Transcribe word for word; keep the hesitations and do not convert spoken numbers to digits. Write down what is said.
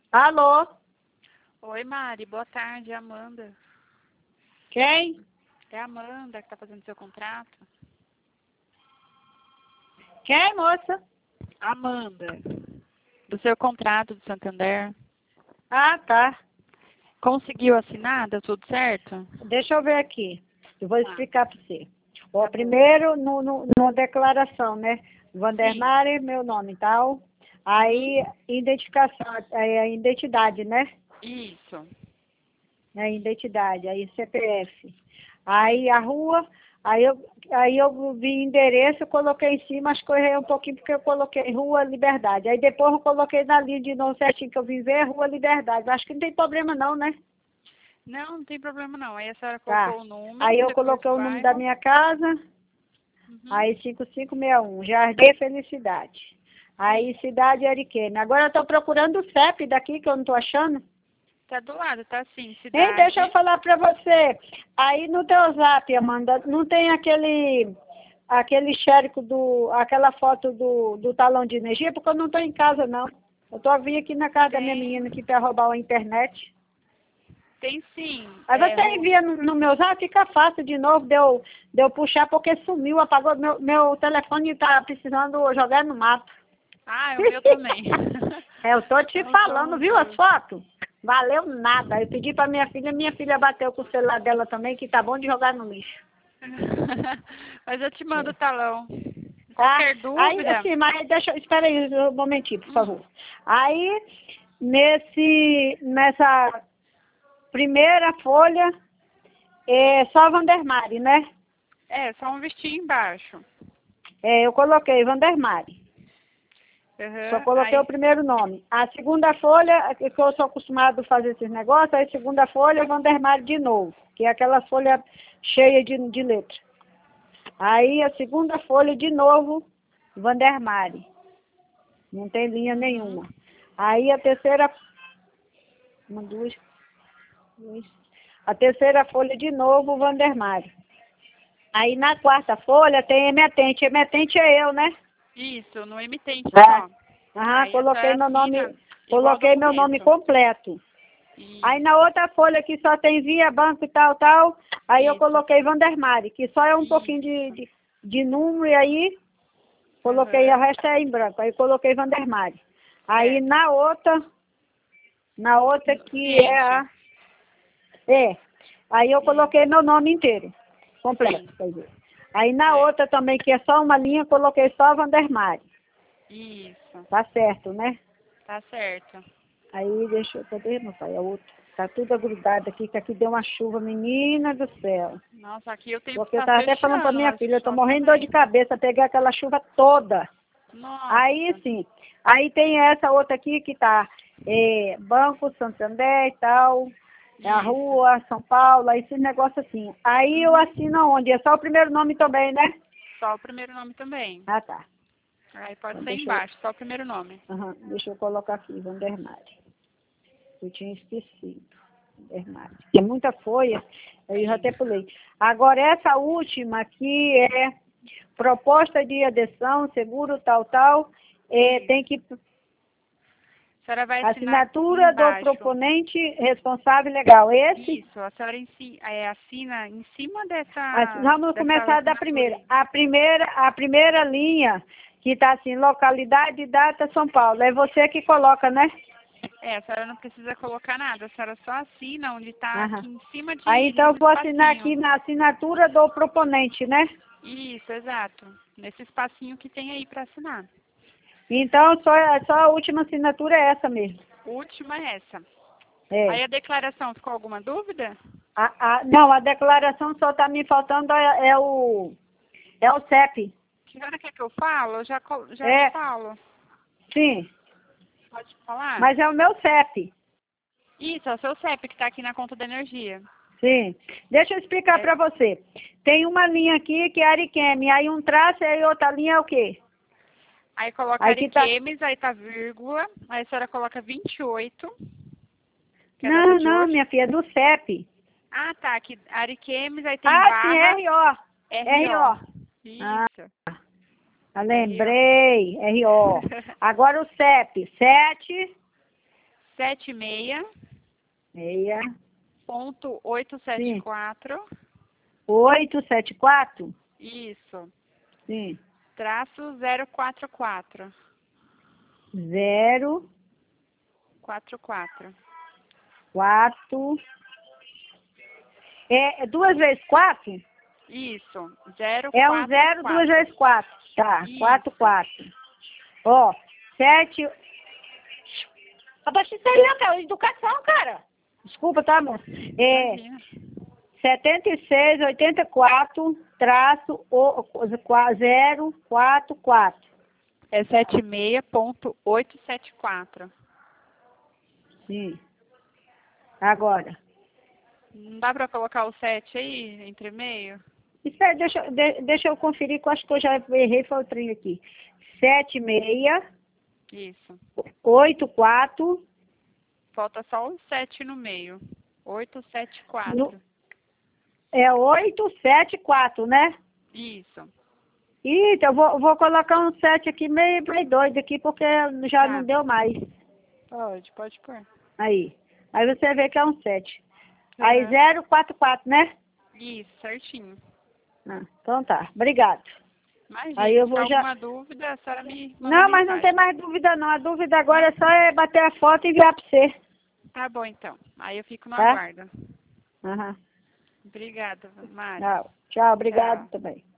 Alô? Oi, Mari. Boa tarde, é a Amanda. Quem? É a Amanda que está fazendo seu contrato. Quem, moça? Amanda. Do seu contrato do Santander. Ah, tá. Conseguiu assinar? Deu tudo certo? Deixa eu ver aqui. Eu vou explicar para você. Ó, Tá bom. primeiro, no, no, na declaração, né? Vandermari, meu nome e tal. Aí, identificação, é a identidade, né? Isso. É a identidade, aí C P F. Aí a rua, aí eu, aí eu vi endereço, eu coloquei em cima, acho que eu errei um pouquinho porque eu coloquei Rua Liberdade. Aí depois eu coloquei na linha de novo certinho que eu vim ver, Rua Liberdade. Acho que não tem problema não, né? Não, não tem problema não. Aí a senhora Tá. colocou o número, Aí eu depois coloquei o o número da bairro. minha casa, Uhum. aí cinco cinco seis um, Jardim Felicidade. Aí cidade Ariquemes. Agora eu tô procurando o C E P daqui que eu não tô achando. Tá do lado, tá assim, Hein, cidade. deixa eu falar pra você. Aí no teu zap, Amanda, não tem aquele aquele xérico do, aquela foto do, do talão de energia, porque eu não tô em casa não. Eu tô vindo aqui na casa da minha Tem. menina aqui pra roubar a internet. Tem sim. Aí É, você ru- envia no, no meu zap, fica fácil de novo de eu, de eu puxar, porque sumiu, apagou. Meu, meu telefone tá precisando jogar no mato. Ah, é o meu também. É, eu tô te Nós falando, somos viu as duas. fotos? Valeu nada. Eu pedi pra minha filha, minha filha bateu com o celular dela também, que tá bom de jogar no lixo. Mas eu te mando o talão. Tá? Qualquer Aí, dúvida? assim, mas deixa, espera aí um momentinho, por Hum, favor. Aí, nesse, nessa primeira folha, é só Vandermari, né? é, só um vestinho embaixo. É, eu coloquei Vandermari. Só Uhum, coloquei o aí, primeiro nome. A segunda folha, que eu sou acostumado a fazer esses negócios, aí a segunda folha, Vandermari de novo, que é aquela folha cheia de, de letra. Aí a segunda folha de novo, Vandermari. Não tem linha uhum, nenhuma. Aí a terceira, uma, duas, duas. A terceira folha de novo, Vandermari. Aí na quarta folha tem emetente. Emetente é eu, né? isso, no emitente É. só. Aham, Aí a coloquei senhora meu nome, assina igual coloquei meu nome documento. completo. Aí Isso, na outra folha que só tem via, banco e tal, tal, aí eu isso, coloquei Vandermari, que só é um pouquinho de, isso. de, de número, e aí coloquei, o Uhum, resto é em branco, aí coloquei Vandermari. Aí certo. na outra, na outra No- que é Ciente. a, é, aí eu Isso, coloquei meu nome inteiro, sim, completo, quer dizer. Aí na certo. outra também, que é só uma linha, coloquei só Vandermari, Isso, tá certo, né? tá certo. Aí deixa eu, cadê meu pai? A outra, tá tudo agrudado aqui, que aqui deu uma chuva, menina do céu. Nossa, aqui o tempo Porque eu tá tava até falando pra fechando, minha mas filha, eu tô chove morrendo de dor de também. cabeça, pegar aquela chuva toda. Aí Nossa. sim, aí tem essa outra aqui que tá é, Banco Santander e tal, a Isso. rua, São Paulo, aí esse negócio assim. Aí eu Uhum. assino onde? É só o primeiro nome também, né? Só o primeiro nome também. Ah, tá. Aí pode Então ser deixa eu, embaixo, só o primeiro nome. aham, deixa eu colocar aqui, Vandermari. Eu tinha esquecido. Vandermari. Tem muita folha, eu já Sim. até pulei. Agora essa última aqui é proposta de adesão, seguro tal, tal, é, Isso. tem que A senhora vai assinar aqui assinatura do embaixo. proponente responsável legal. Esse, Isso, a senhora em si- é, assina em cima assim, dessa, vamos dessa começar da assinatura primeira. aí. A primeira, a primeira linha que está assim, localidade, data, São Paulo. É você que coloca, né? É, a senhora não precisa colocar nada, a senhora só assina onde está Aham. aqui em cima Aí de, então eu nesse vou assinar aqui espacinho. na assinatura do proponente, né? Isso, exato. Nesse espacinho que tem aí para assinar. Então só, só a última assinatura é essa mesmo. Última é essa. É. Aí a declaração, ficou alguma dúvida? A, a, não, a declaração só está me faltando é, é o é o C E P. Que hora quer que eu falo? Eu já, co- já É, falo. sim, Pode falar? mas é o meu C E P. Isso, é o seu C E P que está aqui na conta da energia. Sim. Deixa eu explicar É, para você. Tem uma linha aqui que é Ariqueme, aí um traço e aí outra linha é o quê? aí coloca Aí que tá. Ariquemes, aí tá vírgula, aí a senhora coloca vinte e oito, que é a data Não, de não, hoje. minha filha, é do C E P. Ah, tá, aqui Ariquemes, aí tem Ah, sim, barra R O. R R O. O. Ah, Isso, eu R O. lembrei, R O. Agora o C E P, sete, sete seis Meia. ponto oito sete quatro. Oito, sete, quatro? Isso. Sim. Traço zero quatro quatro. Zero, Quatro quatro. quatro. É, é duas vezes quatro? Isso. Zero É um quatro zero, quatro. duas vezes quatro. Tá, Isso. quatro, quatro. Ó, sete. Abaixo isso aí, não, cara. Educação, cara. Desculpa, tá, amor? É Imagina. setenta e seis, oitenta e quatro, traço, zero, quatro, quatro. É sete seis ponto oito sete quatro. Sim. Agora. Não dá pra colocar o sete aí, entre meio? Espera, deixa, eu- de, deixa eu conferir, que eu acho que eu já errei, foi o trem aqui. Sete, meia, Isso. oito, quatro. Falta só o sete no meio. Oito sete quatro. No, é oito, sete, quatro, né? Isso. Ih, então eu vou, vou colocar um sete aqui meio, meio doido aqui, porque já Tá. não deu mais. Pode, pode pôr. Aí. Aí você vê que é um sete. Aí Aham. zero, quatro, quatro, né? Isso, certinho. Ah, então tá. Obrigado. Imagina, Aí se eu tiver vou já... alguma dúvida, a senhora me manda Não, mas não mensagem. tem mais dúvida não. A dúvida agora é só é bater a foto e enviar pra você. Tá bom, então. Aí eu fico no Tá? aguardo. Aham. Obrigada, Mari. Tchau. Tchau, obrigado Tchau. também.